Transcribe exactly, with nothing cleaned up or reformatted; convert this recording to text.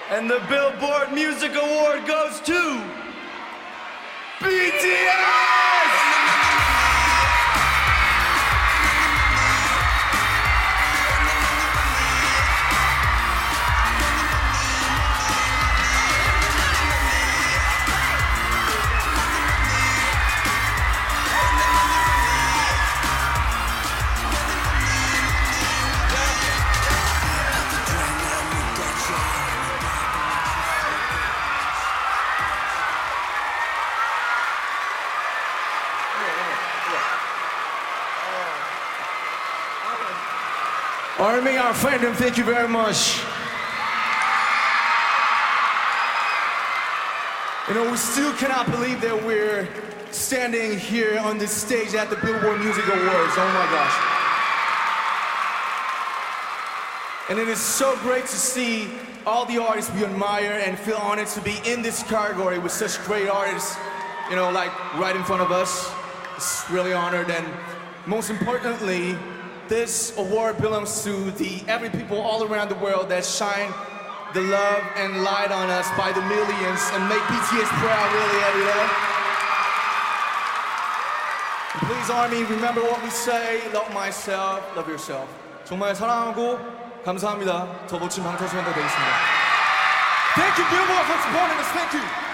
And the Billboard Music Award goes to B T S! Army, our friend, and thank you very much. You know, we still cannot believe that we're standing here on this stage at the Billboard Music Awards. Oh my gosh. And it is so great to see all the artists we admire and feel honored to be in this category with such great artists, you know, like right in front of us. It's really honored, and most importantly, this award belongs to the every people all around the world that shine the love and light on us by the millions and make B T S proud really every day. And please, Army, remember what we say, love myself, love yourself. 정말 사랑하고 감사합니다. 더 멋진 방탄소년단 되겠습니다. Thank you, Billboard, for supporting us. Thank you.